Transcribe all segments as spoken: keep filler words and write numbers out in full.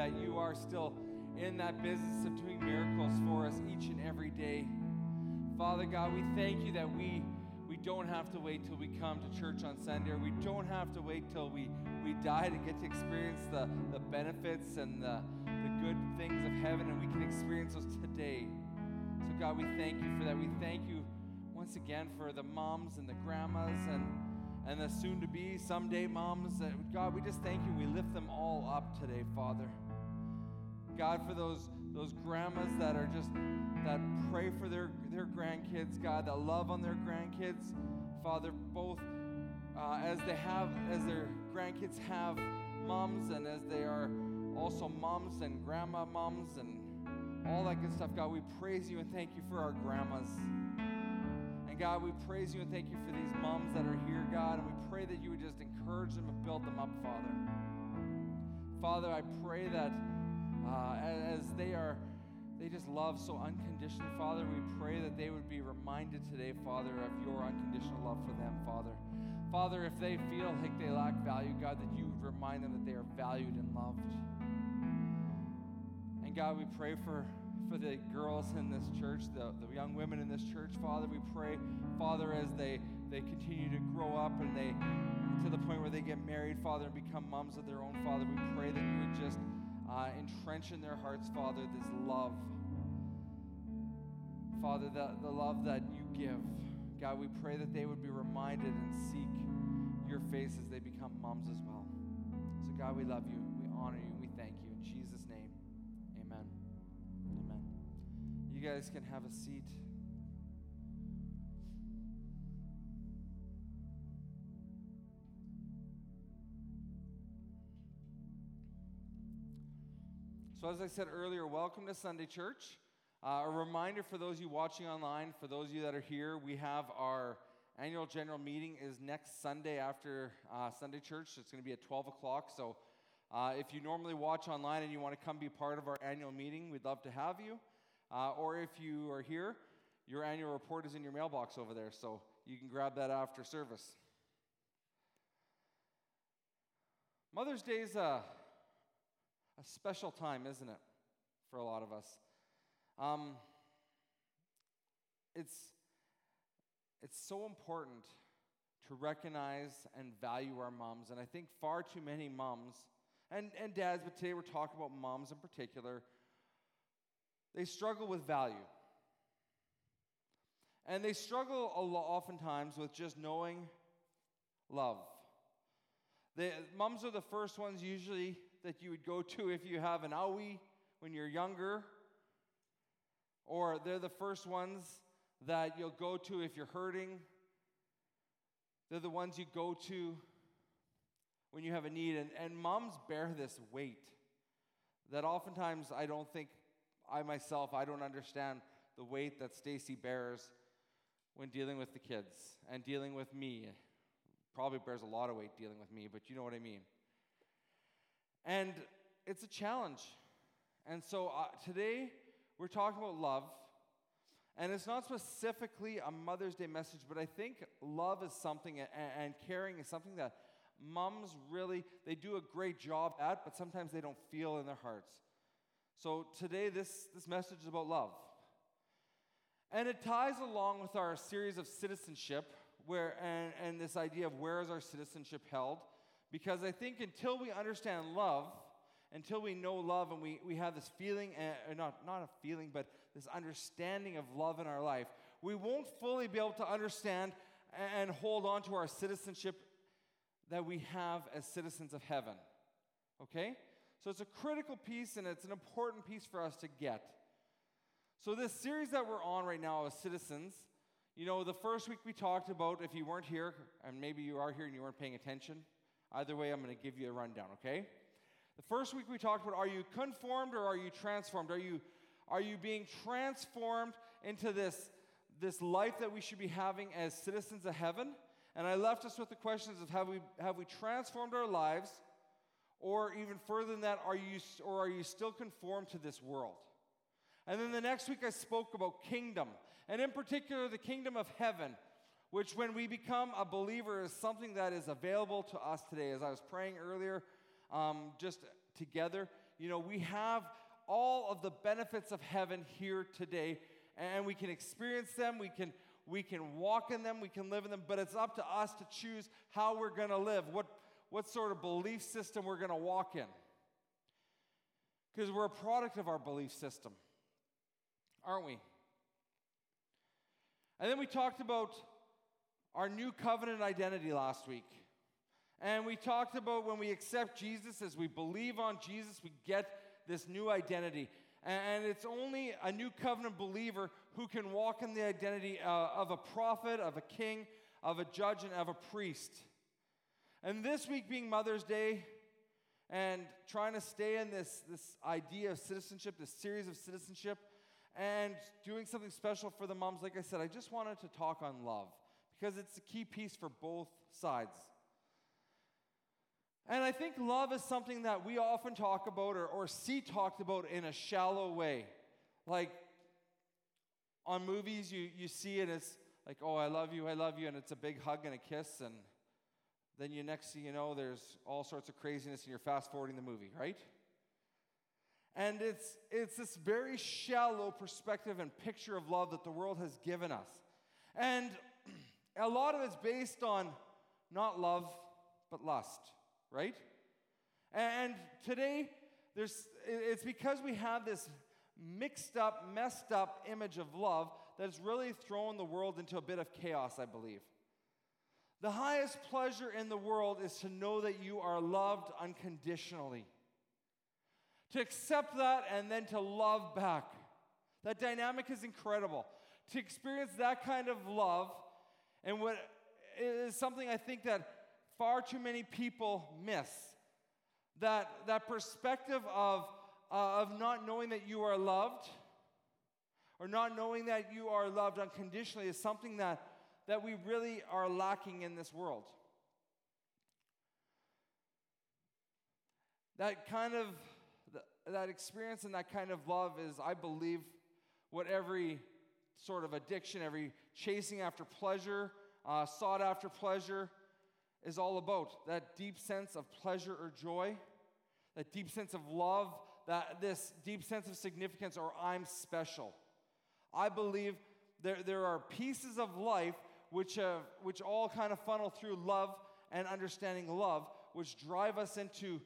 that you are still in that business of doing miracles for us each and every day. Father God, we thank you that we we don't have to wait till we come to church on Sunday, or we don't have to wait till we, we die to get to experience the, the benefits and the, the good things of heaven, and we can experience those today. So God, we thank you for that. We thank you once again for the moms and the grandmas and, and the soon-to-be someday moms. That, God, we just thank you. We lift them all up today, Father. God, for those those grandmas that are just, that pray for their, their grandkids, God, that love on their grandkids, Father, both uh, as they have, as their grandkids have moms, and as they are also moms and grandma moms and all that good stuff. God, we praise you and thank you for our grandmas. And God, we praise you and thank you for these moms that are here, God, and we pray that you would just encourage them and build them up, Father. Father, I pray that Uh, as they are, they just love so unconditionally, Father. We pray that they would be reminded today, Father, of your unconditional love for them, Father. Father, if they feel like they lack value, God, that you would remind them that they are valued and loved. And God, we pray for, for the girls in this church, the, the young women in this church, Father. We pray, Father, as they, they continue to grow up and they, to the point where they get married, Father, and become moms of their own, Father, we pray that you would just Uh, entrench in their hearts, Father, this love. Father, the, the love that you give. God, we pray that they would be reminded and seek your face as they become moms as well. So God, we love you, we honor you, and we thank you. In Jesus' name, amen. Amen. You guys can have a seat. So as I said earlier, welcome to Sunday Church. Uh, a reminder for those of you watching online, for those of you that are here, we have our annual general meeting is next Sunday after uh, Sunday Church. It's going to be at twelve o'clock. So uh, if you normally watch online and you want to come be part of our annual meeting, we'd love to have you. Uh, or if you are here, your annual report is in your mailbox over there, so you can grab that after service. Mother's Day is a... A special time, isn't it, for a lot of us? Um, it's, it's so important to recognize and value our moms, and I think far too many moms, and, and dads, but today we're talking about moms in particular, they struggle with value. And they struggle a lot, oftentimes with just knowing love. The moms are the first ones usually that you would go to if you have an owie when you're younger, or they're the first ones that you'll go to if you're hurting. They're the ones you go to when you have a need, and, and moms bear this weight that oftentimes I don't think, I myself, I don't understand the weight that Stacy bears when dealing with the kids and dealing with me. Probably bears a lot of weight dealing with me, but you know what I mean. And it's a challenge. And so uh, today, we're talking about love. And it's not specifically a Mother's Day message, but I think love is something, and, and caring is something that moms really, they do a great job at, but sometimes they don't feel in their hearts. So today, this, this message is about love. And it ties along with our series of citizenship, where and, and this idea of where is our citizenship held. Because I think until we understand love, until we know love and we, we have this feeling, uh, not, not a feeling, but this understanding of love in our life, we won't fully be able to understand and hold on to our citizenship that we have as citizens of heaven. Okay? So it's a critical piece, and it's an important piece for us to get. So this series that we're on right now as citizens, you know, the first week we talked about, if you weren't here, and maybe you are here and you weren't paying attention, either way, I'm going to give you a rundown, okay? The first week we talked about, are you conformed or are you transformed? Are you, are you being transformed into this, this life that we should be having as citizens of heaven? And I left us with the questions of have we, have we transformed our lives, or even further than that, are you, or are you still conformed to this world? And then the next week I spoke about kingdom, and in particular the kingdom of heaven, which when we become a believer is something that is available to us today. As I was praying earlier, um, just together, you know, we have all of the benefits of heaven here today, and we can experience them, we can we can walk in them, we can live in them, but it's up to us to choose how we're going to live, what what sort of belief system we're going to walk in. Because we're a product of our belief system, aren't we? And then we talked about our new covenant identity last week. And we talked about when we accept Jesus, as we believe on Jesus, we get this new identity. And it's only a new covenant believer who can walk in the identity uh, of a prophet, of a king, of a judge, and of a priest. And this week being Mother's Day, and trying to stay in this, this idea of citizenship, this series of citizenship, and doing something special for the moms, like I said, I just wanted to talk on love, because it's a key piece for both sides. And I think love is something that we often talk about or, or see talked about in a shallow way. Like on movies, you, you see it as like, oh, I love you, I love you, and it's a big hug and a kiss, and then you next thing you know, there's all sorts of craziness, and you're fast-forwarding the movie, right? And it's it's this very shallow perspective and picture of love that the world has given us. And a lot of it's based on not love, but lust, right? And today, there's it's because we have this mixed up, messed up image of love that's really thrown the world into a bit of chaos, I believe. The highest pleasure in the world is to know that you are loved unconditionally. To accept that and then to love back. That dynamic is incredible. To experience that kind of love, and what is something I think that far too many people miss. That, that perspective of, uh, of not knowing that you are loved, or not knowing that you are loved unconditionally, is something that that we really are lacking in this world. That kind of, that experience and that kind of love is, I believe, what every sort of addiction, every chasing after pleasure, uh, sought after pleasure is all about. That deep sense of pleasure or joy, that deep sense of love, that this deep sense of significance, or I'm special. I believe there, there are pieces of life which uh, which all kind of funnel through love and understanding love, which drive us into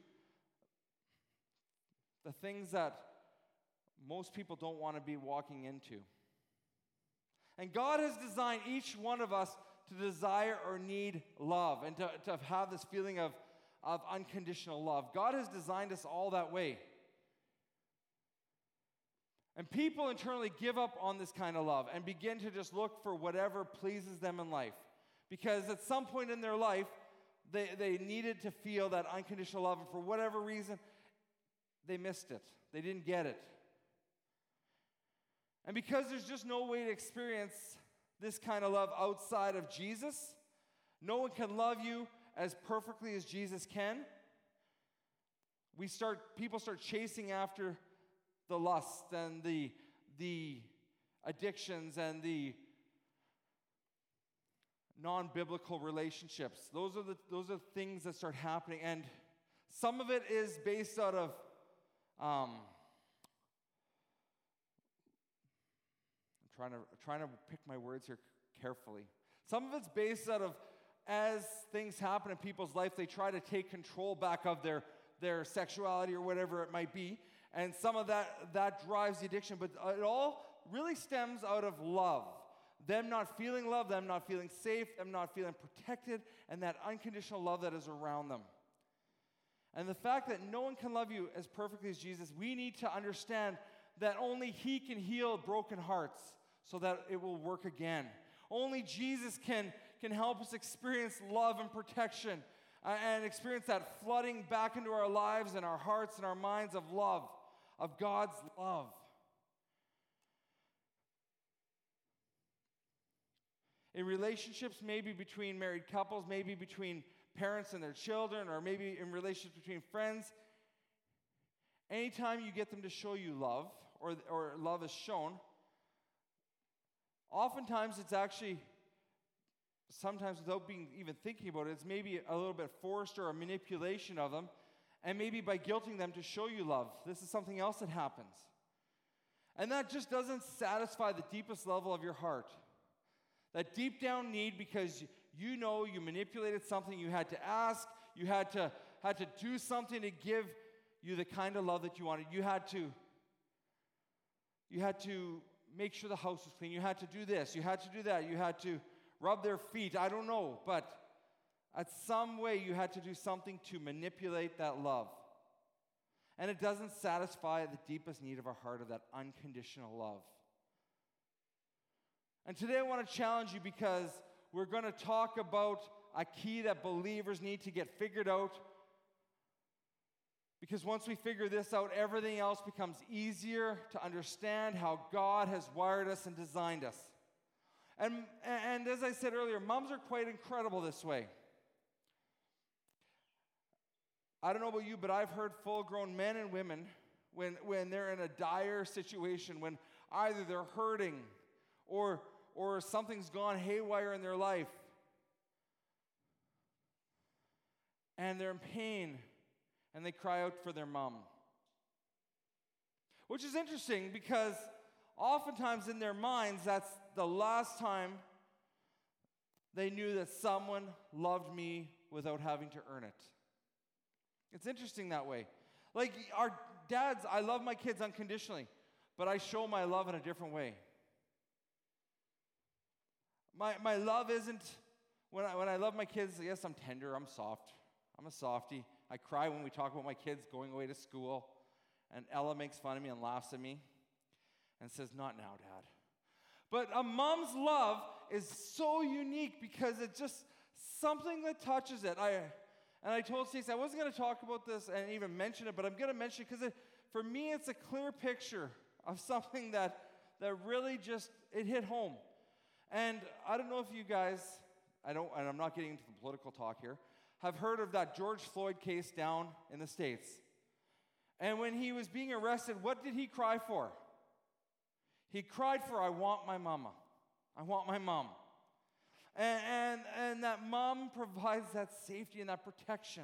the things that most people don't want to be walking into. And God has designed each one of us to desire or need love, and to, to have this feeling of, of unconditional love. God has designed us all that way. And people internally give up on this kind of love and begin to just look for whatever pleases them in life. Because at some point in their life, they, they needed to feel that unconditional love, and for whatever reason, they missed it. They didn't get it. And because there's just no way to experience this kind of love outside of Jesus, no one can love you as perfectly as Jesus can. We start, people start chasing after the lust and the, the addictions and the non-biblical relationships. Those are the those are things that start happening, and some of it is based out of um, I'm trying to trying to pick my words here carefully. Some of it's based out of, as things happen in people's life, they try to take control back of their their sexuality or whatever it might be. And some of that, that drives the addiction. But it all really stems out of love. Them not feeling love, them not feeling safe, them not feeling protected, and that unconditional love that is around them. And the fact that no one can love you as perfectly as Jesus, we need to understand that only He can heal broken hearts so that it will work again. Only Jesus can, can help us experience love and protection, uh, and experience that flooding back into our lives and our hearts and our minds of love, of God's love. In relationships, maybe between married couples, maybe between parents and their children, or maybe in relationships between friends, anytime you get them to show you love, or, or love is shown, oftentimes it's actually, sometimes without being even thinking about it, it's maybe a little bit forced or a manipulation of them. And maybe by guilting them to show you love. This is something else that happens. And that just doesn't satisfy the deepest level of your heart. That deep down need because you know you manipulated something, you had to ask, you had to, had to do something to give you the kind of love that you wanted. You had to, you had to make sure the house was clean. You had to do this. You had to do that. You had to rub their feet. I don't know. But at some way you had to do something to manipulate that love. And it doesn't satisfy the deepest need of our heart of that unconditional love. And today I want to challenge you because we're going to talk about a key that believers need to get figured out. Because once we figure this out, everything else becomes easier to understand how God has wired us and designed us. And, and as I said earlier, moms are quite incredible this way. I don't know about you, but I've heard full-grown men and women, when, when they're in a dire situation, when either they're hurting or, or something's gone haywire in their life, and they're in pain, and they cry out for their mom. Which is interesting because oftentimes in their minds, that's the last time they knew that someone loved me without having to earn it. It's interesting that way. Like our dads, I love my kids unconditionally, but I show my love in a different way. My my love isn't, when I, when I love my kids, yes, I'm tender, I'm soft. I'm a softie. I cry when we talk about my kids going away to school, and Ella makes fun of me and laughs at me and says, "Not now, Dad." But a mom's love is so unique because it's just something that touches it. I and I told Stacey I wasn't going to talk about this and even mention it, but I'm going to mention it because for me it's a clear picture of something that that really just it hit home. And I don't know if you guys, I don't, and I'm not getting into the political talk here, have heard of that George Floyd case down in the States. And when he was being arrested, what did he cry for? He cried for, "I want my mama. I want my mom." And, and, and that mom provides that safety and that protection.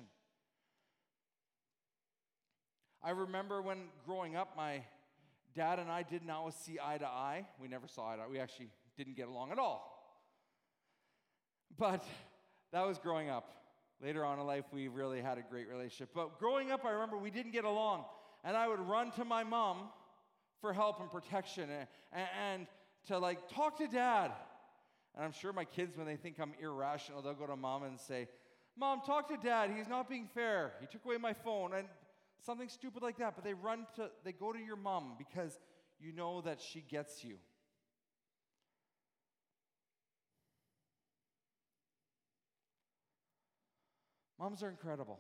I remember when growing up, my dad and I didn't always see eye to eye. We never saw eye to eye. We actually didn't get along at all. But that was growing up. Later on in life, we really had a great relationship. But growing up, I remember we didn't get along. And I would run to my mom for help and protection and, and, and to, like, talk to Dad. And I'm sure my kids, when they think I'm irrational, they'll go to Mom and say, "Mom, talk to Dad. He's not being fair. He took away my phone." And something stupid like that. But they run to, they go to your mom because you know that she gets you. Moms are incredible.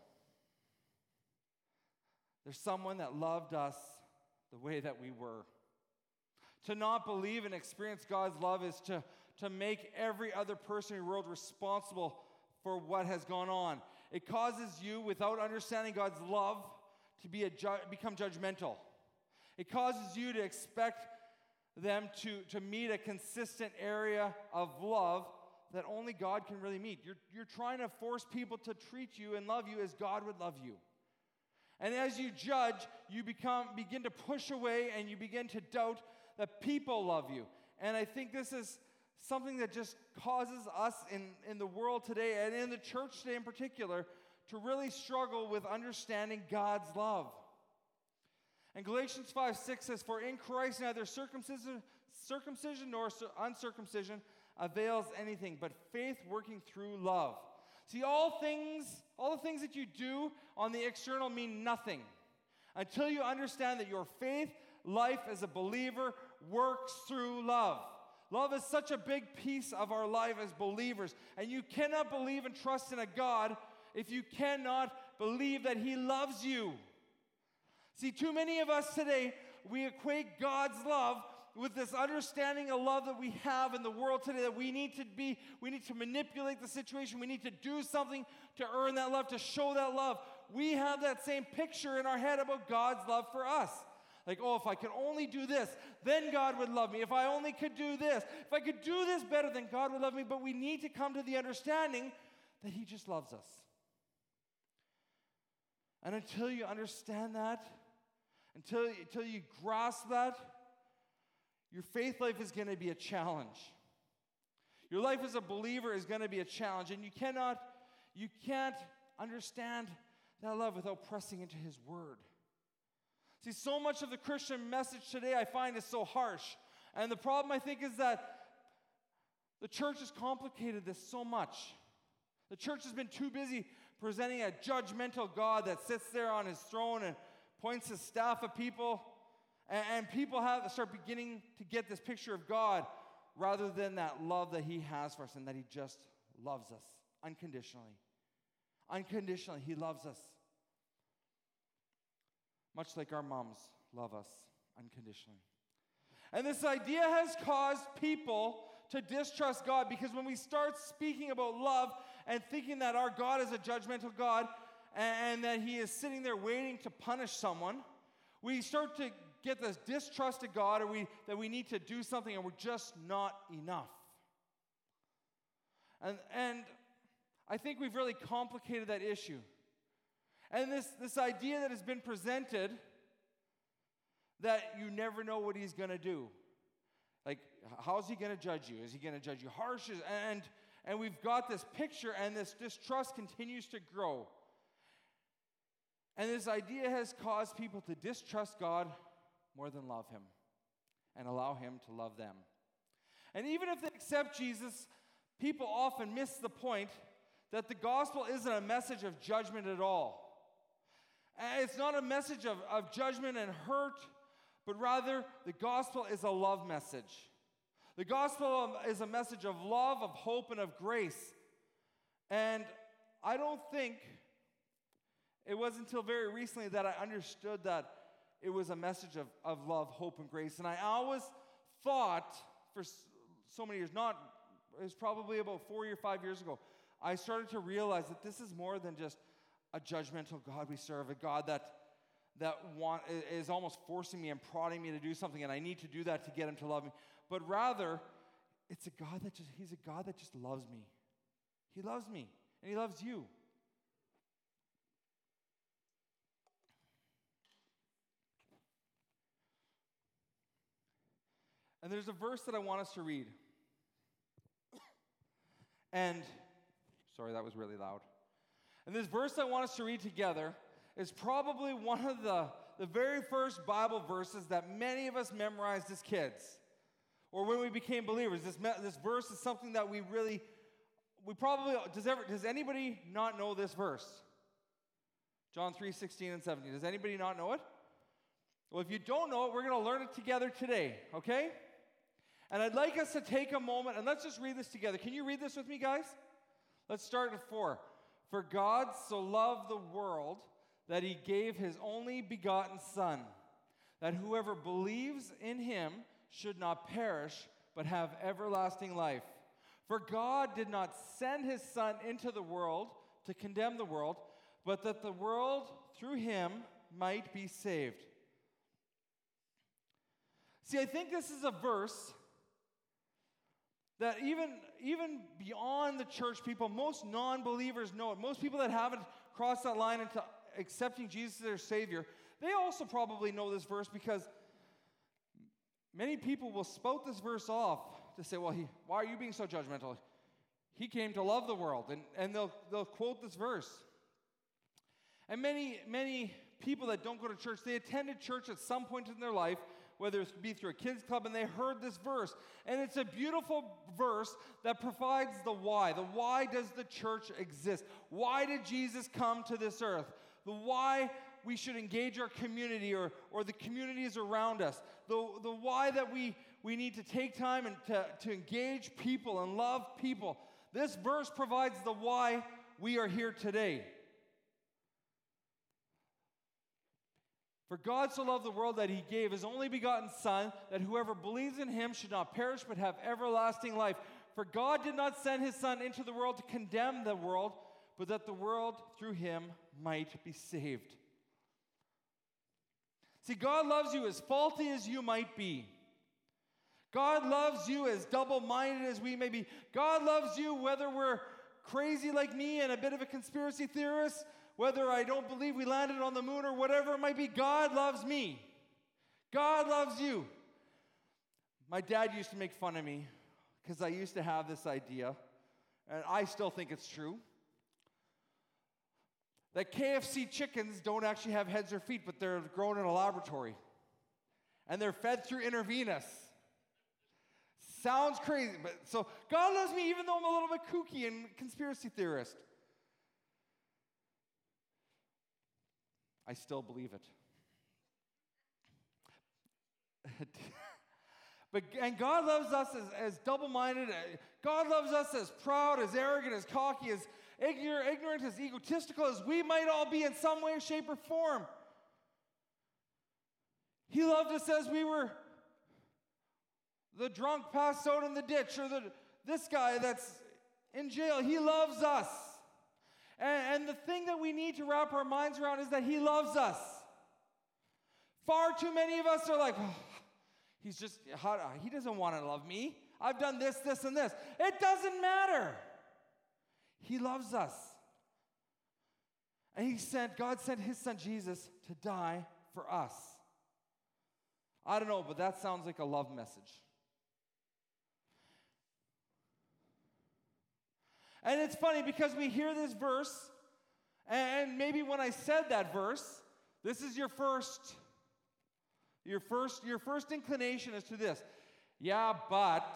There's someone that loved us the way that we were. To not believe and experience God's love is to, to make every other person in the world responsible for what has gone on. It causes you, without understanding God's love, to be a ju- become judgmental. It causes you to expect them to, to meet a consistent area of love that only God can really meet. You're, you're trying to force people to treat you and love you as God would love you. And as you judge, you become begin to push away and you begin to doubt that people love you. And I think this is something that just causes us in, in the world today and in the church today in particular to really struggle with understanding God's love. And Galatians five six says, "For in Christ neither circumcision, circumcision nor uncircumcision avails anything, but faith working through love." See, all things, all the things that you do on the external mean nothing until you understand that your faith life as a believer works through love. Love is such a big piece of our life as believers, and you cannot believe and trust in a God if you cannot believe that He loves you. See, too many of us today, we equate God's love with this understanding of love that we have in the world today, that we need to be, we need to manipulate the situation, we need to do something to earn that love, to show that love. We have that same picture in our head about God's love for us. Like, oh, if I could only do this, then God would love me. If I only could do this, if I could do this better, then God would love me. But we need to come to the understanding that He just loves us. And until you understand that, until, until you grasp that, your faith life is going to be a challenge. Your life as a believer is going to be a challenge, and you cannot, you can't understand that love without pressing into His Word. See, so much of the Christian message today I find is so harsh. And the problem, I think, is that the church has complicated this so much. The church has been too busy presenting a judgmental God that sits there on His throne and points His staff at people. And, and people have to start beginning to get this picture of God rather than that love that He has for us and that He just loves us unconditionally. Unconditionally, He loves us. Much like our moms love us unconditionally. And this idea has caused people to distrust God, because when we start speaking about love and thinking that our God is a judgmental God and, and that He is sitting there waiting to punish someone, we start to get this distrust of God, or we, that we need to do something and we're just not enough. And, and I think we've really complicated that issue. And this, this idea that has been presented that you never know what He's going to do. Like, how is He going to judge you? Is He going to judge you harsh? And, and we've got this picture, and this distrust continues to grow. And this idea has caused people to distrust God more than love Him and allow Him to love them. And even if they accept Jesus, people often miss the point that the gospel isn't a message of judgment at all. It's not a message of, of judgment and hurt, but rather the gospel is a love message. The gospel is a message of love, of hope, and of grace. And I don't think it was until very recently that I understood that it was a message of, of love, hope, and grace. And I always thought, for so many years, not, it was probably about four or five years ago, I started to realize that this is more than just a judgmental God we serve, a God that that want, is almost forcing me and prodding me to do something, and I need to do that to get Him to love me. But rather, it's a God that just, He's a God that just loves me. He loves me, and He loves you. And there's a verse that I want us to read. And, sorry, that was really loud. And this verse I want us to read together is probably one of the, the very first Bible verses that many of us memorized as kids, or when we became believers. This, me, this verse is something that we really, we probably, does, ever, does anybody not know this verse? John three, sixteen and seventeen. Does anybody not know it? Well, if you don't know it, we're going to learn it together today, okay? And I'd like us to take a moment, and let's just read this together. Can you read this with me, guys? Let's start at four. For God so loved the world that He gave His only begotten Son, that whoever believes in Him should not perish, but have everlasting life. For God did not send His Son into the world to condemn the world, but that the world through Him might be saved. See, I think this is a verse that even, even beyond the church people, most non-believers know it. Most people that haven't crossed that line into accepting Jesus as their Savior, they also probably know this verse, because many people will spout this verse off to say, well, he, why are you being so judgmental? He came to love the world, and, and they'll, they'll quote this verse. And many, many people that don't go to church, they attended church at some point in their life, whether it be through a kids club, and they heard this verse. And it's a beautiful verse that provides the why. The why does the church exist? Why did Jesus come to this earth? The why we should engage our community, or, or the communities around us. The, the why that we, we need to take time and to, to engage people and love people. This verse provides the why we are here today. For God so loved the world that He gave His only begotten Son, that whoever believes in Him should not perish but have everlasting life. For God did not send His Son into the world to condemn the world, but that the world through Him might be saved. See, God loves you as faulty as you might be. God loves you as double-minded as we may be. God loves you whether we're crazy like me and a bit of a conspiracy theorist, whether I don't believe we landed on the moon or whatever it might be, God loves me. God loves you. My dad used to make fun of me because I used to have this idea, and I still think it's true, that K F C chickens don't actually have heads or feet, but they're grown in a laboratory. And they're fed through intravenous. Sounds crazy, but so God loves me even though I'm a little bit kooky and conspiracy theorist. I still believe it. But and God loves us as, as double-minded. God loves us as proud, as arrogant, as cocky, as ignorant, ignorant, as egotistical as we might all be in some way, shape, or form. He loved us as we were the drunk passed out in the ditch, or the this guy that's in jail. He loves us. And, and the thing that we need to wrap our minds around is that he loves us. Far too many of us are like, oh, he's just, how, he doesn't want to love me. I've done this, this, and this. It doesn't matter. He loves us. And he sent, God sent his son Jesus to die for us. I don't know, but that sounds like a love message. And it's funny because we hear this verse, and maybe when I said that verse, this is your first, your first, your first inclination is to this. Yeah, but,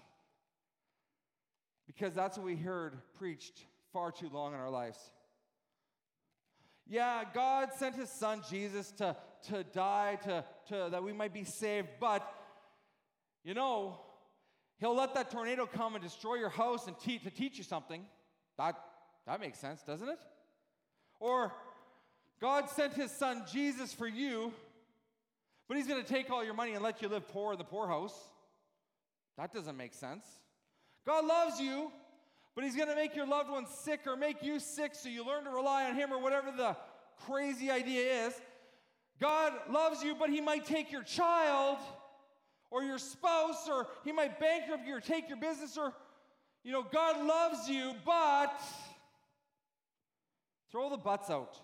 because that's what we heard preached far too long in our lives. Yeah, God sent his son Jesus to, to die, to, to that we might be saved, but, you know, he'll let that tornado come and destroy your house and te- to teach you something. That, that makes sense, doesn't it? Or, God sent his son Jesus for you, but he's going to take all your money and let you live poor in the poorhouse. That doesn't make sense. God loves you, but he's going to make your loved ones sick or make you sick so you learn to rely on him or whatever the crazy idea is. God loves you, but he might take your child or your spouse, or he might bankrupt you or take your business, or, you know, God loves you, but throw the buts out.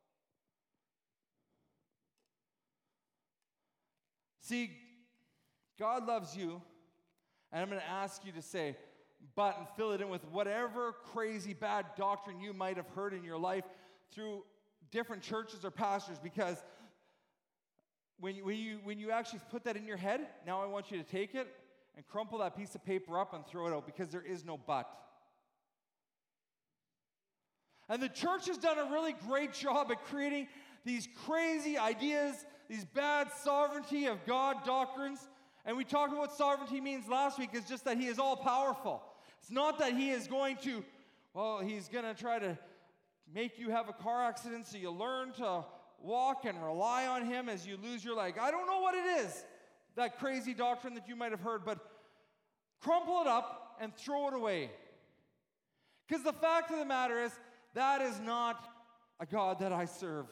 See, God loves you, and I'm going to ask you to say, but, and fill it in with whatever crazy bad doctrine you might have heard in your life through different churches or pastors, because when you, when you, when you actually put that in your head, now I want you to take it and crumple that piece of paper up and throw it out, because there is no but. And the church has done a really great job at creating these crazy ideas, these bad sovereignty of God doctrines. And we talked about what sovereignty means last week. It's just that he is all-powerful. It's not that he is going to, well, he's going to try to make you have a car accident so you learn to walk and rely on him as you lose your leg. I don't know what it is, that crazy doctrine that you might have heard, but crumple it up and throw it away. Because the fact of the matter is, that is not a God that I serve.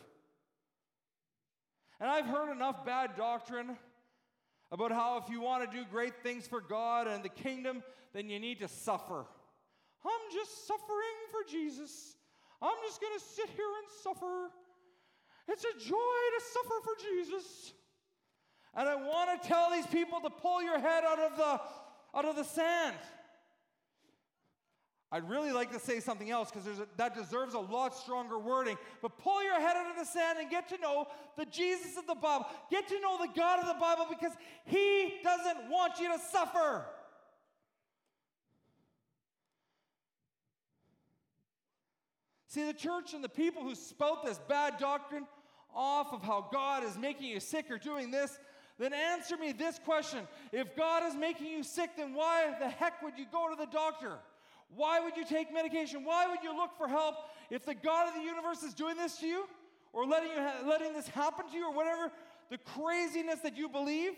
And I've heard enough bad doctrine about how if you want to do great things for God and the kingdom, then you need to suffer. I'm just suffering for Jesus. I'm just going to sit here and suffer. It's a joy to suffer for Jesus. And I want to tell these people to pull your head out of the, out of the sand. I'd really like to say something else, because that deserves a lot stronger wording. But pull your head out of the sand and get to know the Jesus of the Bible. Get to know the God of the Bible, because he doesn't want you to suffer. See, the church and the people who spout this bad doctrine off of how God is making you sick or doing this, then answer me this question. If God is making you sick, then why the heck would you go to the doctor? Why would you take medication? Why would you look for help if the God of the universe is doing this to you, or letting, you ha- letting this happen to you, or whatever the craziness that you believe?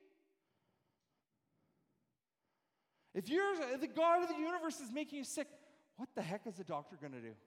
If, you're, if the God of the universe is making you sick, what the heck is a doctor going to do?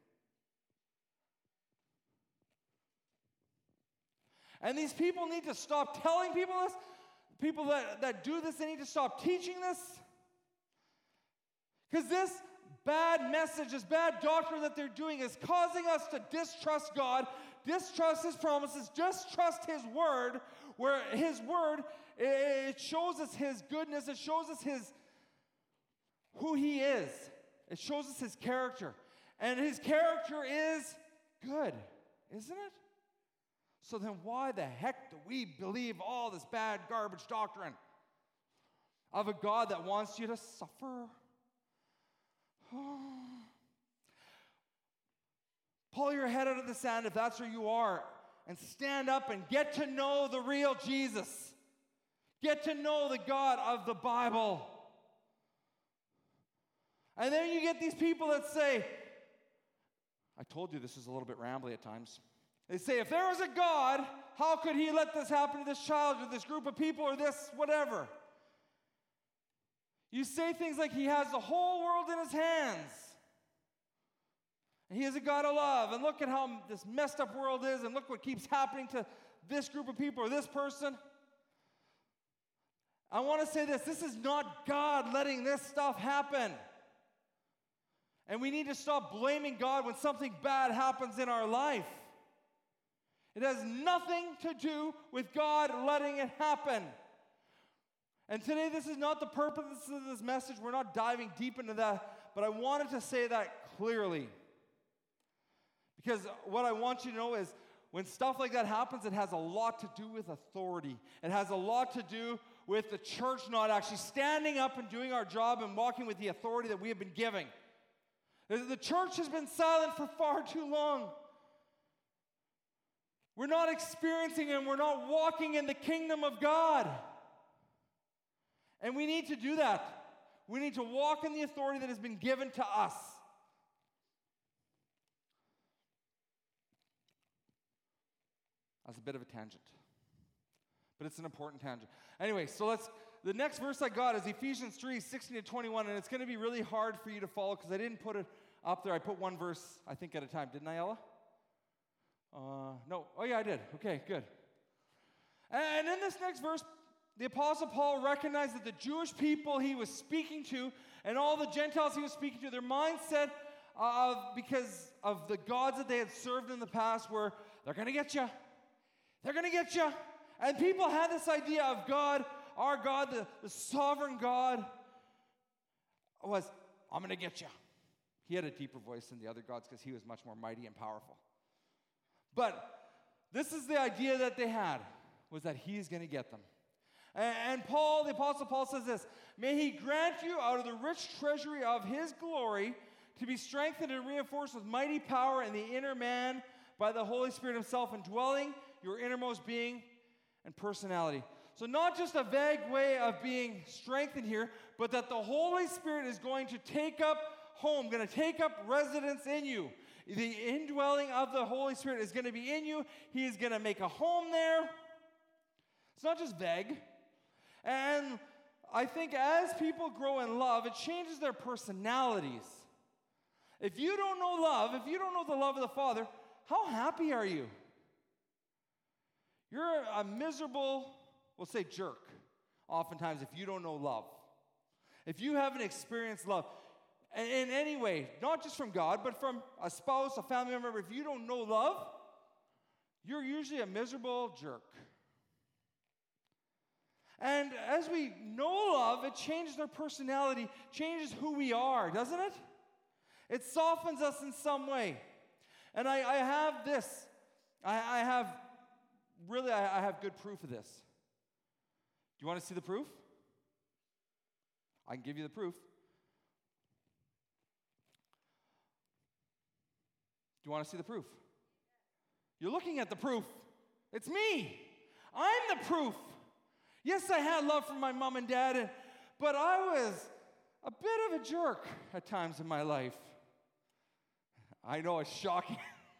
And these people need to stop telling people this. People that, that do this, they need to stop teaching this. Because this bad message, this bad doctrine that they're doing is causing us to distrust God, distrust His promises, distrust His word, where His word, it shows us His goodness, it shows us His, who He is. It shows us His character. And His character is good, isn't it? So then why the heck do we believe all this bad garbage doctrine of a God that wants you to suffer? Pull your head out of the sand if that's where you are, and stand up and get to know the real Jesus. Get to know the God of the Bible. And then you get these people that say, I told you this is a little bit rambly at times. They say, if there was a God, how could He let this happen to this child or this group of people or this whatever? You say things like He has the whole world in His hands. And He is a God of love. And look at how this messed up world is, and look what keeps happening to this group of people or this person. I want to say this. This is not God letting this stuff happen. And we need to stop blaming God when something bad happens in our life. It has nothing to do with God letting it happen. And today, this is not the purpose of this message. We're not diving deep into that. But I wanted to say that clearly. Because what I want you to know is when stuff like that happens, it has a lot to do with authority. It has a lot to do with the church not actually standing up and doing our job and walking with the authority that we have been giving. The church has been silent for far too long. We're not experiencing and we're not walking in the kingdom of God. And we need to do that. We need to walk in the authority that has been given to us. That's a bit of a tangent. But it's an important tangent. Anyway, so let's, the next verse I got is Ephesians three, sixteen to twenty-one, and it's going to be really hard for you to follow because I didn't put it up there. I put one verse, I think, at a time. Didn't I, Ella? Uh, no. Oh, yeah, I did. Okay, good. And in this next verse, the Apostle Paul recognized that the Jewish people he was speaking to and all the Gentiles he was speaking to, their mindset of, because of the gods that they had served in the past were, they're going to get you. They're going to get you. And people had this idea of God, our God, the, the sovereign God, was, I'm going to get you. He had a deeper voice than the other gods because he was much more mighty and powerful. But this is the idea that they had, was that he's going to get them. And, and Paul, the Apostle Paul says this, may he grant you out of the rich treasury of his glory to be strengthened and reinforced with mighty power in the inner man by the Holy Spirit himself, indwelling your innermost being and personality. So not just a vague way of being strengthened here, but that the Holy Spirit is going to take up home, going to take up residence in you. The indwelling of the Holy Spirit is going to be in you. He is going to make a home there. It's not just vague. And I think as people grow in love, it changes their personalities. If you don't know love, if you don't know the love of the Father, how happy are you? You're a miserable, we'll say jerk, oftentimes, if you don't know love. If you haven't experienced love in any way, not just from God, but from a spouse, a family member, if you don't know love, you're usually a miserable jerk. And as we know love, it changes our personality, changes who we are, doesn't it? It softens us in some way. And I, I have this. I, I have, really, I, I have good proof of this. Do you want to see the proof? I can give you the proof. Do you want to see the proof? You're looking at the proof. It's me. I'm the proof. Yes, I had love from my mom and dad, and, but I was a bit of a jerk at times in my life. I know it's shocking.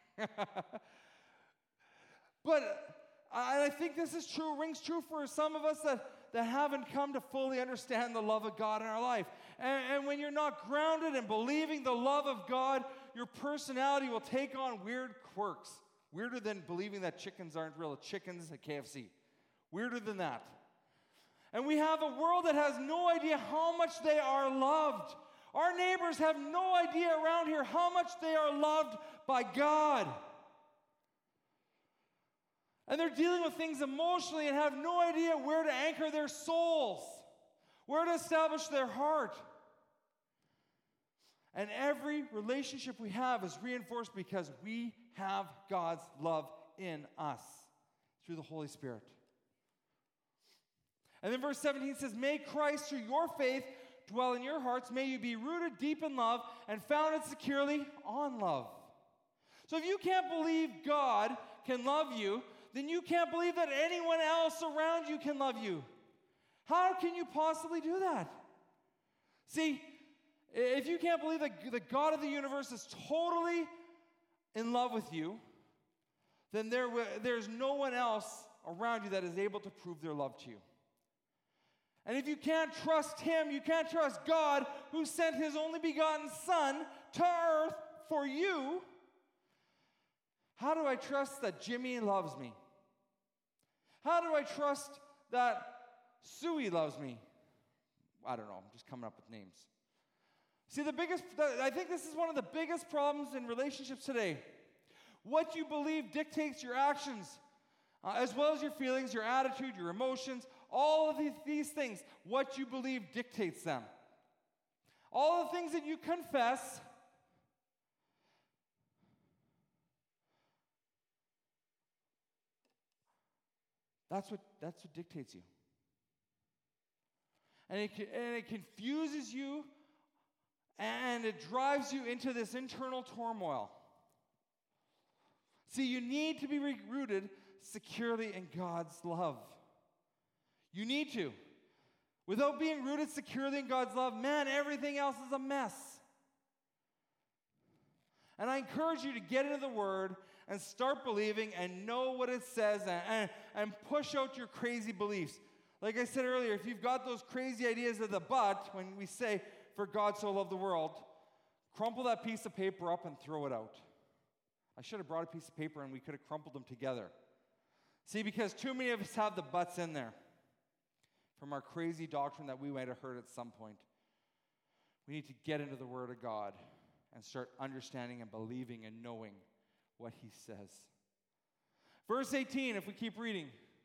But I think this is true, rings true for some of us that, that haven't come to fully understand the love of God in our life. And, and when you're not grounded in believing the love of God, your personality will take on weird quirks. Weirder than believing that chickens aren't real chickens at K F C. Weirder than that. And we have a world that has no idea how much they are loved. Our neighbors have no idea around here how much they are loved by God. And they're dealing with things emotionally and have no idea where to anchor their souls, where to establish their heart. And every relationship we have is reinforced because we have God's love in us through the Holy Spirit. And then verse seventeen says, may Christ through your faith dwell in your hearts. May you be rooted deep in love and founded securely on love. So if you can't believe God can love you, then you can't believe that anyone else around you can love you. How can you possibly do that? See, if you can't believe that the God of the universe is totally in love with you, then there, there's no one else around you that is able to prove their love to you. And if you can't trust Him, you can't trust God who sent His only begotten Son to earth for you, how do I trust that Jimmy loves me? How do I trust that Suey loves me? I don't know, I'm just coming up with names. See, the biggest, I think this is one of the biggest problems in relationships today. What you believe dictates your actions, uh, as well as your feelings, your attitude, your emotions, all of these, these things. What you believe dictates them. All the things that you confess, that's what, that's what dictates you. And it, and it confuses you, and it drives you into this internal turmoil. See, you need to be rooted securely in God's love. You need to. Without being rooted securely in God's love, man, everything else is a mess. And I encourage you to get into the Word and start believing and know what it says and, and, and push out your crazy beliefs. Like I said earlier, if you've got those crazy ideas of the but, when we say, for God so loved the world, crumple that piece of paper up and throw it out. I should have brought a piece of paper and we could have crumpled them together. See, because too many of us have the buts in there from our crazy doctrine that we might have heard at some point. We need to get into the Word of God and start understanding and believing and knowing what He says. Verse eighteen, if we keep reading.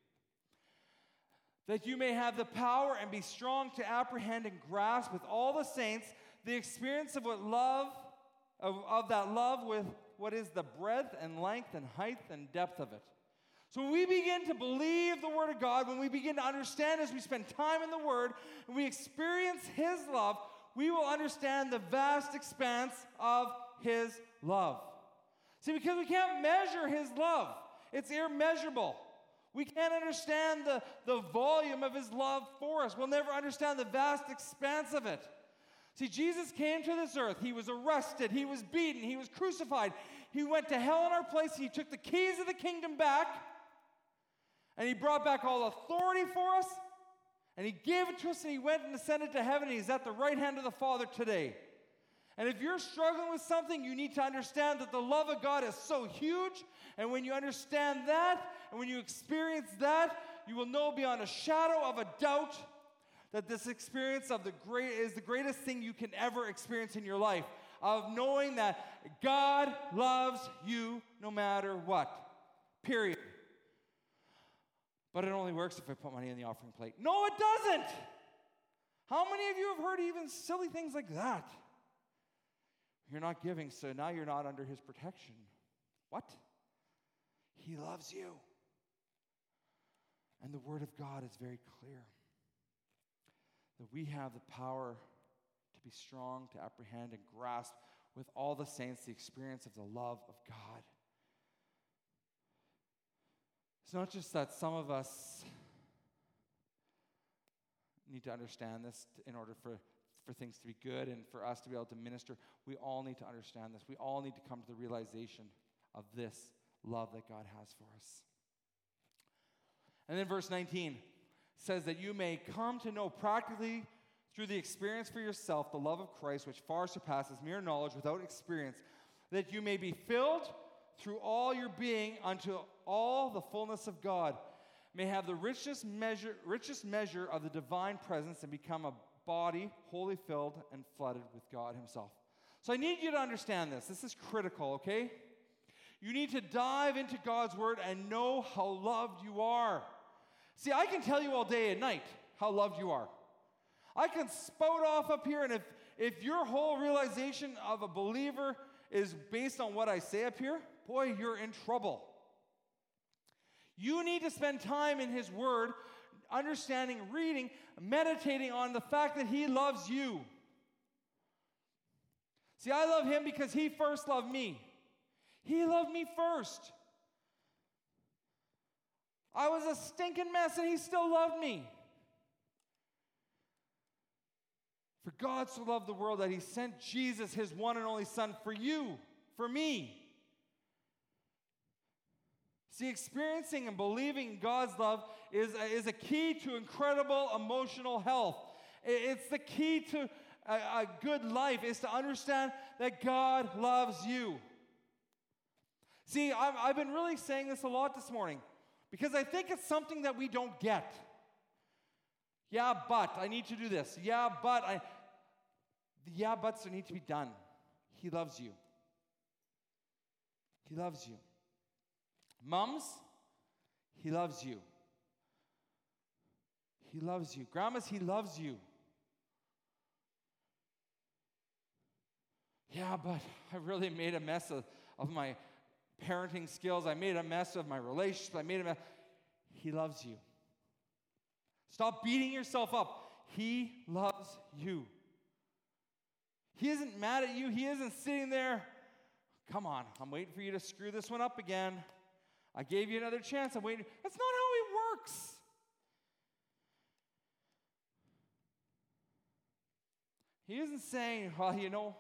That you may have the power and be strong to apprehend and grasp with all the saints the experience of what love, of, of that love with what is the breadth and length and height and depth of it. So when we begin to believe the Word of God, when we begin to understand as we spend time in the Word, and we experience His love, we will understand the vast expanse of His love. See, because we can't measure His love. It's immeasurable. We can't understand the, the volume of His love for us. We'll never understand the vast expanse of it. See, Jesus came to this earth. He was arrested. He was beaten. He was crucified. He went to hell in our place. He took the keys of the kingdom back. And He brought back all authority for us. And He gave it to us. And He went and ascended to heaven. And He's at the right hand of the Father today. And if you're struggling with something, you need to understand that the love of God is so huge. And when you understand that, and when you experience that, you will know beyond a shadow of a doubt that this experience of the great is the greatest thing you can ever experience in your life. Of knowing that God loves you no matter what. Period. But it only works if I put money in the offering plate. No, it doesn't. How many of you have heard even silly things like that? You're not giving, so now you're not under His protection. What? He loves you. And the Word of God is very clear. That we have the power to be strong, to apprehend and grasp with all the saints the experience of the love of God. It's not just that some of us need to understand this in order for, for things to be good and for us to be able to minister. We all need to understand this. We all need to come to the realization of this love that God has for us. And then verse nineteen says that you may come to know practically through the experience for yourself the love of Christ, which far surpasses mere knowledge without experience, that you may be filled through all your being unto all the fullness of God, may have the richest measure, richest measure of the divine presence and become body wholly filled and flooded with God himself. So I need you to understand this. This is critical, okay? You need to dive into God's word and know how loved you are. See, I can tell you all day and night how loved you are. I can spout off up here, and if, if your whole realization of a believer is based on what I say up here, boy, you're in trouble. You need to spend time in his word, understanding, reading, meditating on the fact that he loves you. See, I love him because he first loved me. He loved me first. I was a stinking mess and he still loved me. For God so loved the world that he sent Jesus, his one and only Son, for you, for me. See, experiencing and believing in God's love is a, is a key to incredible emotional health. It's the key to a, a good life, is to understand that God loves you. See, I've, I've been really saying this a lot this morning because I think it's something that we don't get. Yeah, but I need to do this. Yeah, but I... The yeah, buts need to be done. He loves you. He loves you. Mums, he loves you. He loves you. Grandmas, he loves you. Yeah, but I really made a mess of, of my parenting skills. I made a mess of my relationship. I made a mess. He loves you. Stop beating yourself up. He loves you. He isn't mad at you. He isn't sitting there. Come on, I'm waiting for you to screw this one up again. I gave you another chance. I'm waiting. That's not how he works. He isn't saying, well, you know,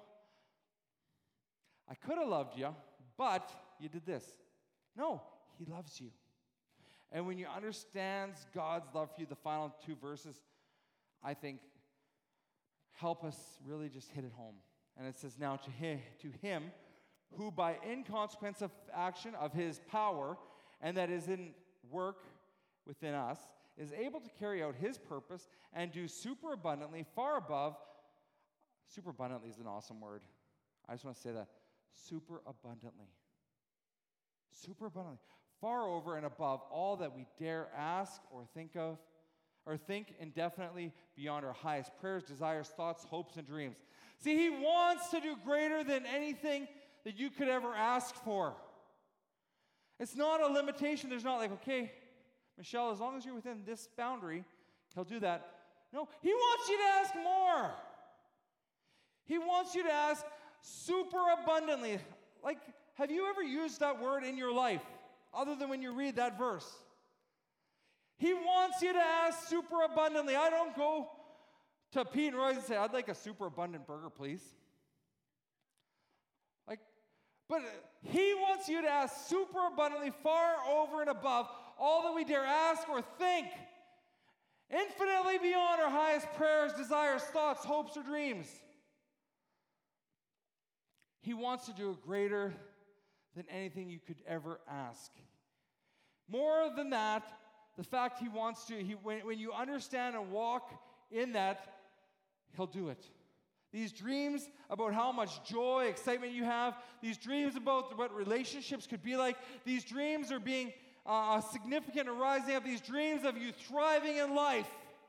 I could have loved you, but you did this. No, he loves you. And when you understand God's love for you, the final two verses, I think, help us really just hit it home. And it says, now to him, to him who by inconsequence of action of his power, and that is in work within us, is able to carry out his purpose and do superabundantly, far above, superabundantly is an awesome word. I just want to say that. Superabundantly. Superabundantly. Far over and above all that we dare ask or think of, or think indefinitely beyond our highest prayers, desires, thoughts, hopes, and dreams. See, he wants to do greater than anything that you could ever ask for. It's not a limitation. There's not like, okay, Michelle, as long as you're within this boundary, he'll do that. No, he wants you to ask more. He wants you to ask super abundantly. Like, have you ever used that word in your life other than when you read that verse? He wants you to ask super abundantly. I don't go to Pete and Royce and say, I'd like a super abundant burger, please. Like, but he wants you to ask super abundantly, far over and above all that we dare ask or think, infinitely beyond our highest prayers, desires, thoughts, hopes, or dreams. He wants to do greater than anything you could ever ask. More than that, the fact he wants to, he, when, when you understand and walk in that, he'll do it. These dreams about how much joy, excitement you have, these dreams about what relationships could be like, these dreams are being uh, significant and rising up, these dreams of you thriving in life,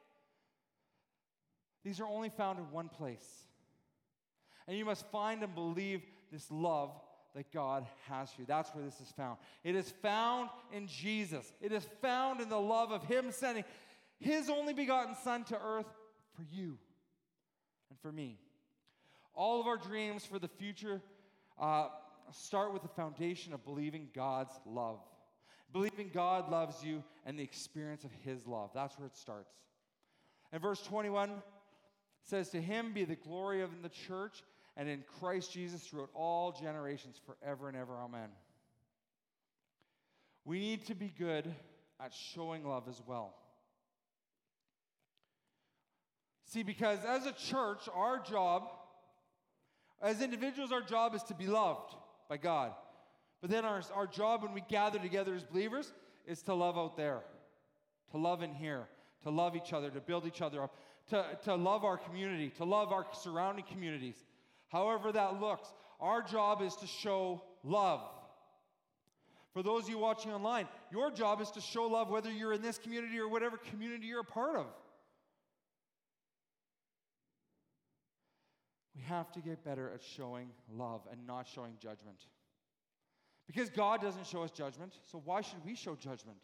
these are only found in one place. And you must find and believe this love that God has for you. That's where this is found. It is found in Jesus. It is found in the love of him sending his only begotten Son to earth for you and for me. All of our dreams for the future uh, start with the foundation of believing God's love. Believing God loves you and the experience of his love. That's where it starts. And verse twenty-one says, to him be the glory of in the church and in Christ Jesus throughout all generations, forever and ever. Amen. We need to be good at showing love as well. See, because as a church, our job, as individuals, our job is to be loved by God. But then our, our job when we gather together as believers is to love out there, to love in here, to love each other, to build each other up, to, to love our community, to love our surrounding communities. However that looks, our job is to show love. For those of you watching online, your job is to show love whether you're in this community or whatever community you're a part of. We have to get better at showing love and not showing judgment. Because God doesn't show us judgment, so why should we show judgment?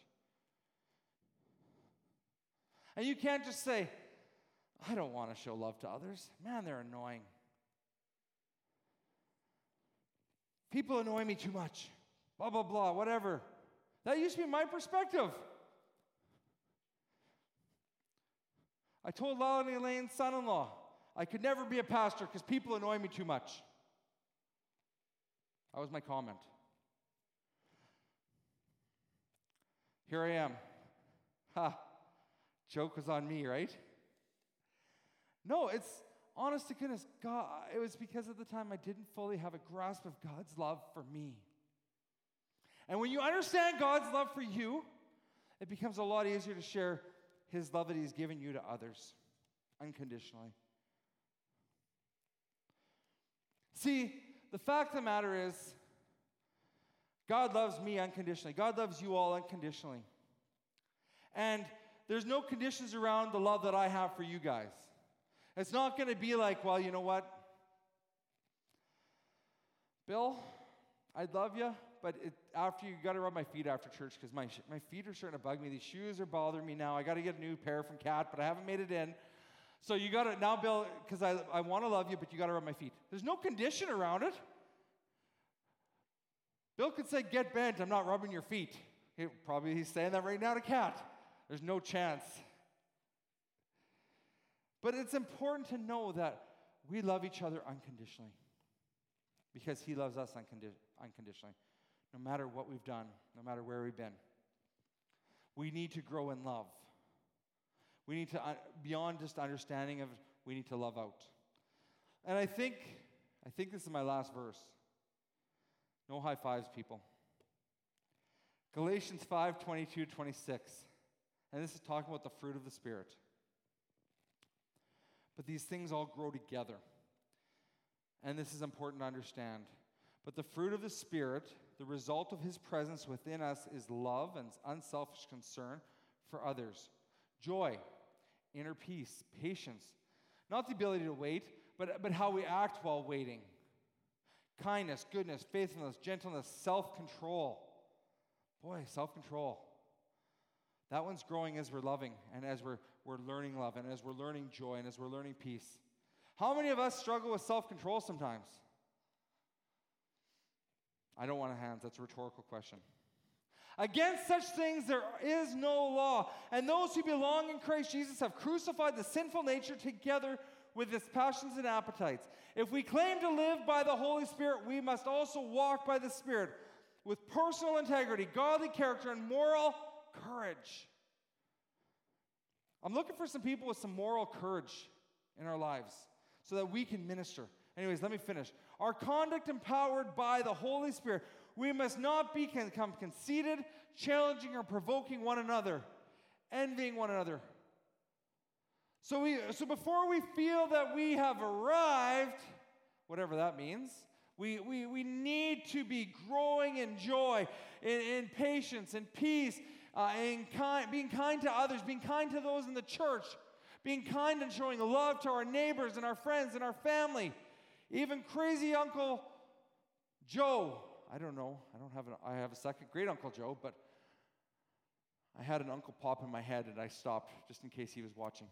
And you can't just say, I don't want to show love to others. Man, they're annoying. People annoy me too much. Blah, blah, blah, whatever. That used to be my perspective. I told Lyle and Elaine's son-in-law, I could never be a pastor because people annoy me too much. That was my comment. Here I am. Ha. Joke was on me, right? No, it's honest to goodness, God, it was because at the time I didn't fully have a grasp of God's love for me. And when you understand God's love for you, it becomes a lot easier to share His love that He's given you to others unconditionally. See, the fact of the matter is, God loves me unconditionally. God loves you all unconditionally. And there's no conditions around the love that I have for you guys. It's not going to be like, well, you know what? Bill, I love you, but it, after you got to rub my feet after church because my, my feet are starting to bug me. These shoes are bothering me now. I got to get a new pair from Cat, but I haven't made it in. So you got to, now, Bill, because I, I want to love you, but you got to rub my feet. There's no condition around it. Bill could say, get bent, I'm not rubbing your feet. He, probably he's saying that right now to Cat. There's no chance. But it's important to know that we love each other unconditionally because He loves us uncondi- unconditionally, no matter what we've done, no matter where we've been. We need to grow in love. We need to, uh, beyond just understanding of, we need to love out. And I think, I think this is my last verse. No high fives, people. Galatians five, twenty-two, twenty-six. And this is talking about the fruit of the Spirit. But these things all grow together. And this is important to understand. But the fruit of the Spirit, the result of His presence within us, is love and unselfish concern for others. Joy, inner peace, patience. Not the ability to wait, but, but how we act while waiting. Kindness, goodness, faithfulness, gentleness, self-control. Boy, self-control. That one's growing as we're loving and as we're, we're learning love and as we're learning joy and as we're learning peace. How many of us struggle with self-control sometimes? I don't want hands. That's a rhetorical question. Against such things there is no law. And those who belong in Christ Jesus have crucified the sinful nature together with its passions and appetites. If we claim to live by the Holy Spirit, we must also walk by the Spirit with personal integrity, godly character, and moral courage. I'm looking for some people with some moral courage in our lives so that we can minister. Anyways, let me finish. Our conduct empowered by the Holy Spirit. We must not become conceited, challenging or provoking one another, envying one another. So we, so before we feel that we have arrived, whatever that means, we, we, we need to be growing in joy, in, in patience, in peace, uh, in kind, being kind to others, being kind to those in the church, being kind and showing love to our neighbors and our friends and our family. Even crazy Uncle Joe. I don't know. I don't have an, I have a second great Uncle Joe, but I had an uncle pop in my head and I stopped just in case he was watching.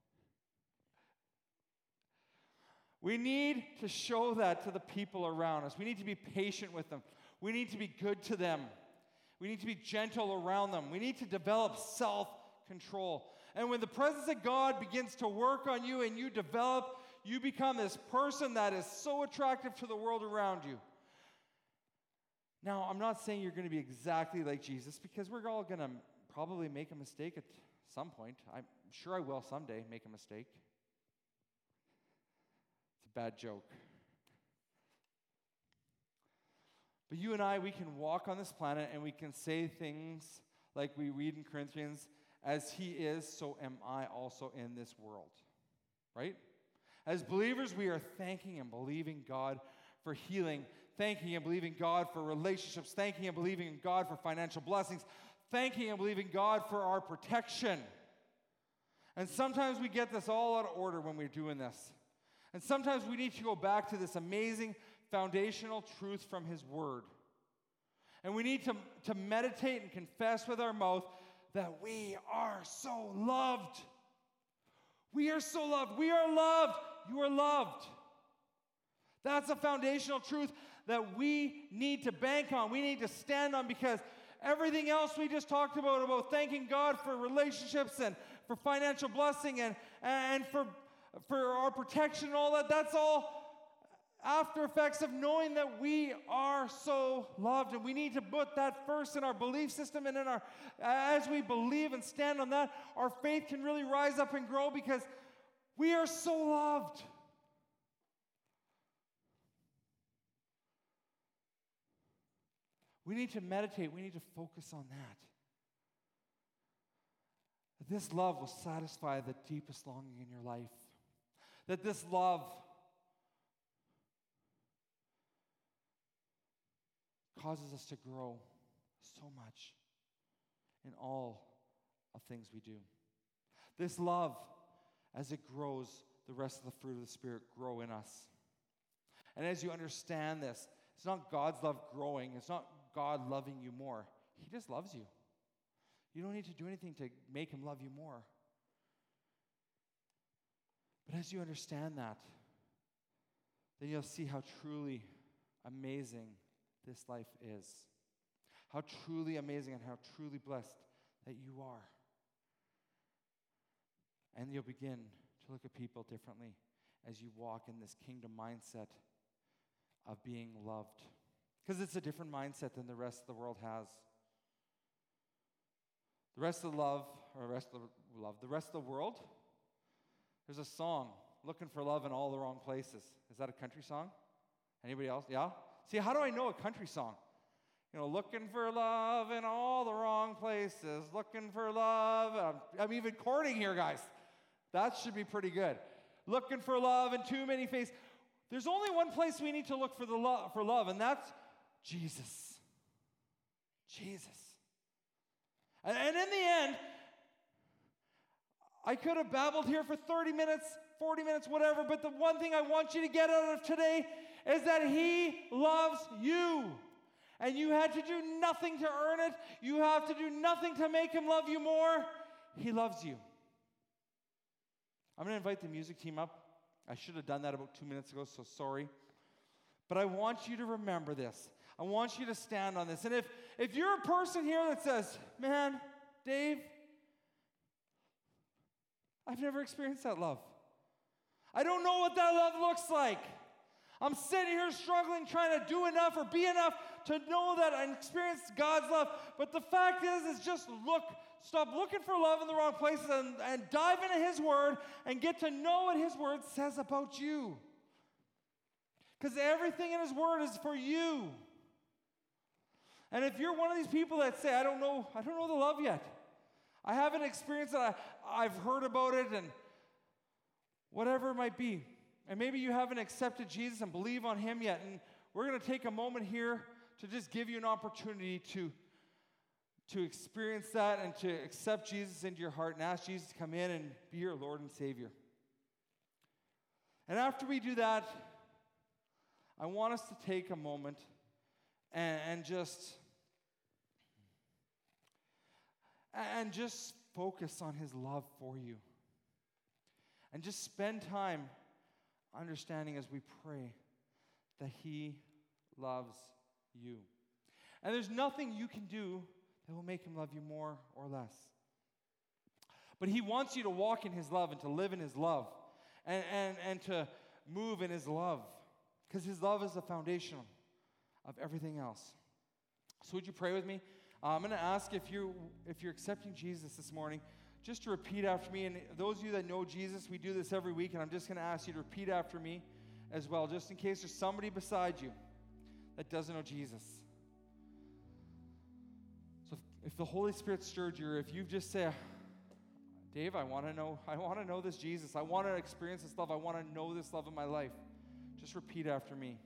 We need to show that to the people around us. We need to be patient with them. We need to be good to them. We need to be gentle around them. We need to develop self-control. And when the presence of God begins to work on you and you develop, you become this person that is so attractive to the world around you. Now, I'm not saying you're going to be exactly like Jesus because we're all going to probably make a mistake at some point. I'm sure I will someday make a mistake. It's a bad joke. But you and I, we can walk on this planet and we can say things like we read in Corinthians as he is, so am I also in this world. Right? As believers, we are thanking and believing God for healing, thanking and believing God for relationships, thanking and believing in God for financial blessings, thanking and believing God for our protection. And sometimes we get this all out of order when we're doing this. And sometimes we need to go back to this amazing foundational truth from his word. And we need to, to meditate and confess with our mouth that we are so loved. We are so loved. We are loved. You are loved. That's a foundational truth that we need to bank on. We need to stand on, because everything else we just talked about, about thanking God for relationships and for financial blessing and, and for, for our protection and all that, that's all after effects of knowing that we are so loved. And we need to put that first in our belief system, and in our, as we believe and stand on that, our faith can really rise up and grow, because we are so loved. We need to meditate. We need to focus on that. That this love will satisfy the deepest longing in your life. That this love causes us to grow so much in all of things we do. This love, as it grows, the rest of the fruit of the Spirit grow in us. And as you understand this, it's not God's love growing. It's not God loving you more. He just loves you. You don't need to do anything to make him love you more. But as you understand that, then you'll see how truly amazing this life is. How truly amazing and how truly blessed that you are. And you'll begin to look at people differently as you walk in this kingdom mindset of being loved. Because it's a different mindset than the rest of the world has. The rest of the love, or the rest of the love, the rest of the world, there's a song, looking for love in all the wrong places. Is that a country song? Anybody else? Yeah? See, how do I know a country song? You know, looking for love in all the wrong places, looking for love. I'm, I'm even courting here, guys. That should be pretty good. Looking for love in too many faces. There's only one place we need to look for the love, for love, and that's Jesus. Jesus. And, and in the end, I could have babbled here for thirty minutes, forty minutes, whatever, but the one thing I want you to get out of today is that he loves you. And you had to do nothing to earn it. You have to do nothing to make him love you more. He loves you. I'm going to invite the music team up. I should have done that about two minutes ago, so sorry. But I want you to remember this. I want you to stand on this. And if, if you're a person here that says, man, Dave, I've never experienced that love. I don't know what that love looks like. I'm sitting here struggling, trying to do enough or be enough to know that I experience God's love. But the fact is, is just look, stop looking for love in the wrong places and, and dive into his word and get to know what his word says about you. Because everything in his word is for you. And if you're one of these people that say, I don't know, I don't know the love yet. I haven't experienced it. I, I've heard about it and whatever it might be. And maybe you haven't accepted Jesus and believe on him yet. And we're going to take a moment here to just give you an opportunity to, to experience that and to accept Jesus into your heart and ask Jesus to come in and be your Lord and Savior. And after we do that, I want us to take a moment and, and just and just focus on his love for you. And just spend time understanding as we pray that he loves you. And there's nothing you can do that will make him love you more or less. But he wants you to walk in his love and to live in his love and, and, and to move in his love, because his love is the foundation of everything else. So would you pray with me? Uh, I'm going to ask if you're, if you're accepting Jesus this morning, just to repeat after me. And those of you that know Jesus, we do this every week, and I'm just going to ask you to repeat after me as well, just in case there's somebody beside you that doesn't know Jesus. So if, if the Holy Spirit stirred you, or if you just say, Dave, I want to know, I want to know this Jesus. I want to experience this love. I want to know this love in my life. Just repeat after me.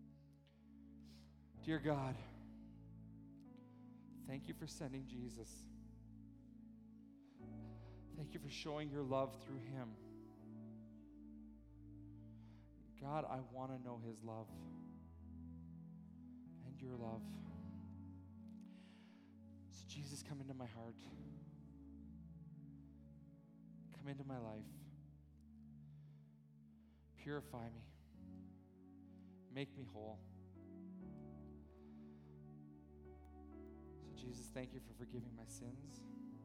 Dear God, thank you for sending Jesus. Thank you for showing your love through him. God, I want to know his love and your love. So Jesus, come into my heart. Come into my life. Purify me. Make me whole. So Jesus, thank you for forgiving my sins.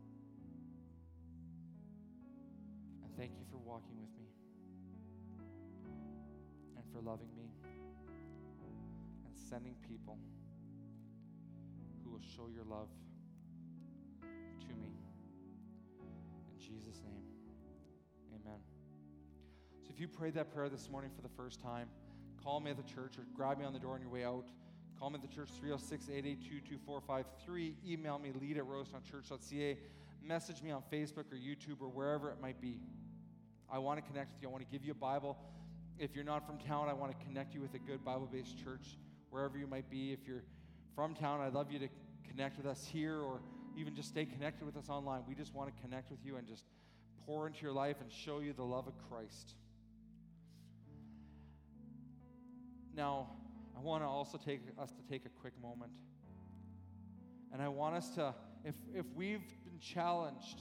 And thank you for walking with me. And for loving me. And sending people who will show your love to me. In Jesus' name, amen. So if you prayed that prayer this morning for the first time, call me at the church or grab me on the door on your way out. Call me at the church, three oh six, eight eight two, two four five three. Email me, lead at rosetown church dot c a. Message me on Facebook or YouTube or wherever it might be. I want to connect with you. I want to give you a Bible. If you're not from town, I want to connect you with a good Bible-based church, wherever you might be. If you're from town, I'd love you to connect with us here or even just stay connected with us online. We just want to connect with you and just pour into your life and show you the love of Christ. Now, I want to also take us to take a quick moment. And I want us to, if if we've been challenged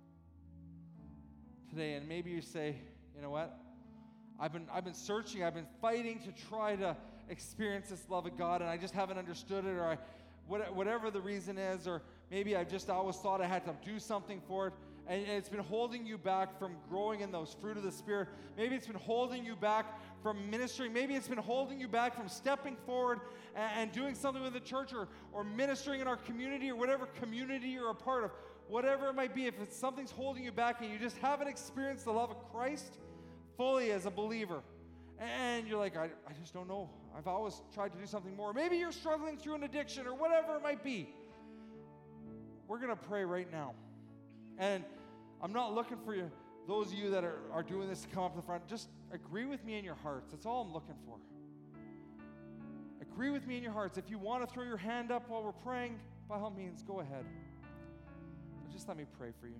today, and maybe you say, you know what? I've been I've been searching, I've been fighting to try to experience this love of God, and I just haven't understood it, or I, whatever the reason is, or maybe I've just always thought I had to do something for it, and it's been holding you back from growing in those fruit of the Spirit. Maybe it's been holding you back from ministering. Maybe it's been holding you back from stepping forward and, and doing something with the church, or, or ministering in our community, or whatever community you're a part of. Whatever it might be, if it's something's holding you back and you just haven't experienced the love of Christ fully as a believer, and you're like, I, I just don't know. I've always tried to do something more. Maybe you're struggling through an addiction or whatever it might be. We're going to pray right now. And I'm not looking for you, those of you that are, are doing this to come up to the front. Just agree with me in your hearts. That's all I'm looking for. Agree with me in your hearts. If you want to throw your hand up while we're praying, by all means, go ahead. But just let me pray for you.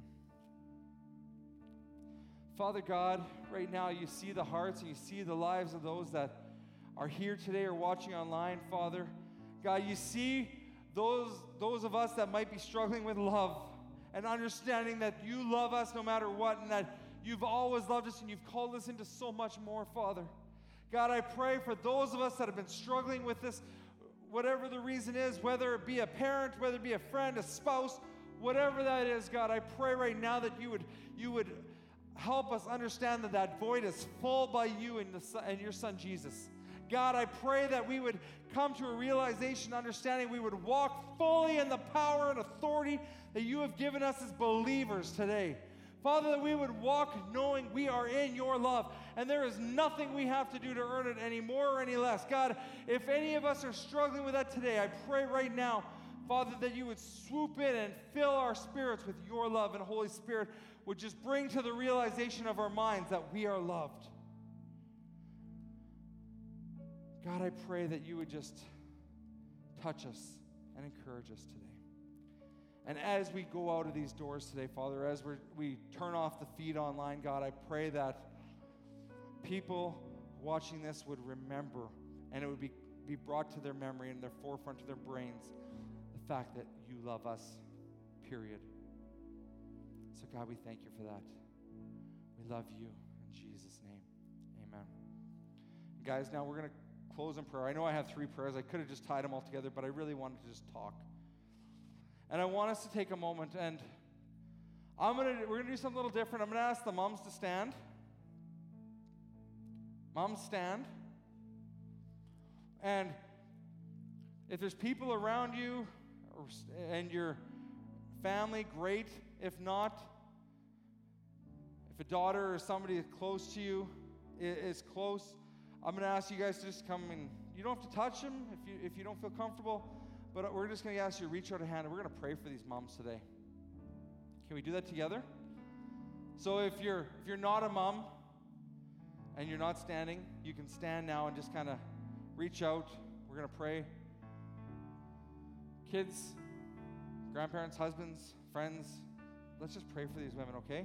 Father God, right now you see the hearts and you see the lives of those that are here today or watching online, Father. God, you see those, those of us that might be struggling with love and understanding that you love us no matter what, and that you've always loved us and you've called us into so much more, Father. God, I pray for those of us that have been struggling with this, whatever the reason is, whether it be a parent, whether it be a friend, a spouse, whatever that is, God, I pray right now that you would, you would help us understand that that void is full by you and, the son, and your Son, Jesus. God, I pray that we would come to a realization, understanding, we would walk fully in the power and authority that you have given us as believers today. Father, that we would walk knowing we are in your love, and there is nothing we have to do to earn it any more or any less. God, if any of us are struggling with that today, I pray right now, Father, that you would swoop in and fill our spirits with your love, and Holy Spirit would just bring to the realization of our minds that we are loved. God, I pray that you would just touch us and encourage us today. And as we go out of these doors today, Father, as we're, we turn off the feed online, God, I pray that people watching this would remember, and it would be, be brought to their memory and their forefront of their brains, the fact that you love us, period. So God, we thank you for that. We love you in Jesus' name. Amen. Guys, now we're going to close in prayer. I know I have three prayers. I could have just tied them all together, but I really wanted to just talk. And I want us to take a moment, and I'm gonna we're gonna do something a little different. I'm gonna ask the moms to stand. Moms, stand. And if there's people around you or, and your family, great. If not, if a daughter or somebody close to you is close, I'm going to ask you guys to just come, and you don't have to touch them if you if you don't feel comfortable, but we're just going to ask you to reach out a hand, and we're going to pray for these moms today. Can we do that together? So if you're if you're not a mom and you're not standing, you can stand now and just kind of reach out. We're going to pray. Kids, grandparents, husbands, friends, let's just pray for these women, okay?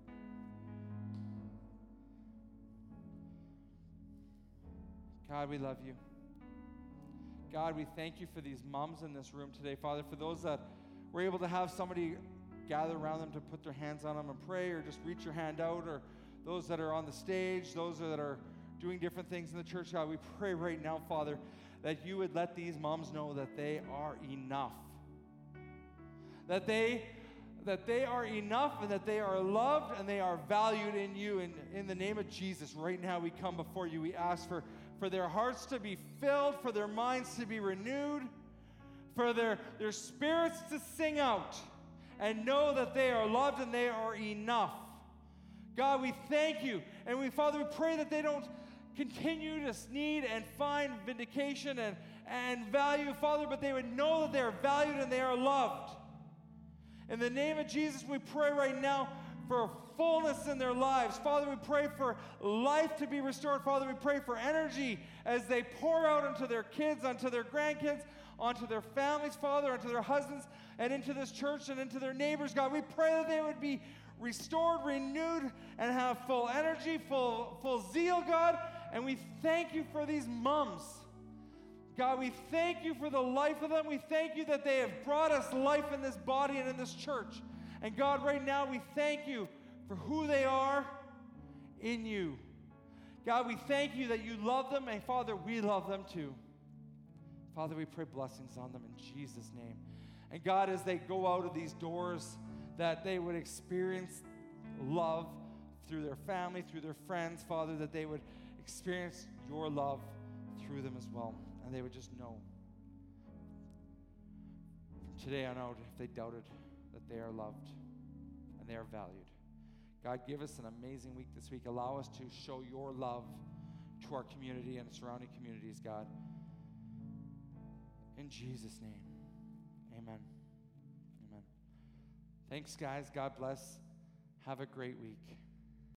God, we love you. God, we thank you for these moms in this room today, Father, for those that were able to have somebody gather around them to put their hands on them and pray, or just reach your hand out, or those that are on the stage, those that are doing different things in the church. God, we pray right now, Father, that you would let these moms know that they are enough. That they that they are enough, and that they are loved, and they are valued in you. And in the name of Jesus, right now we come before you. We ask for, for their hearts to be filled, for their minds to be renewed, for their, their spirits to sing out and know that they are loved and they are enough. God, we thank you. And we, Father, we pray that they don't continue to need and find vindication and, and value, Father, but they would know that they are valued and they are loved. In the name of Jesus, we pray right now for fullness in their lives. Father, we pray for life to be restored. Father, we pray for energy as they pour out onto their kids, onto their grandkids, onto their families, Father, onto their husbands, and into this church and into their neighbors. God, we pray that they would be restored, renewed, and have full energy, full, full zeal, God. And we thank you for these moms. God, we thank you for the life of them. We thank you that they have brought us life in this body and in this church. And God, right now, we thank you for who they are in you. God, we thank you that you love them, and Father, we love them too. Father, we pray blessings on them in Jesus' name. And God, as they go out of these doors, that they would experience love through their family, through their friends, Father, that they would experience your love through them as well. And they would just know from today on out, if they doubted, that they are loved and they are valued. God, give us an amazing week this week. Allow us to show your love to our community and surrounding communities, God. In Jesus' name, amen. Amen. Thanks, guys. God bless. Have a great week.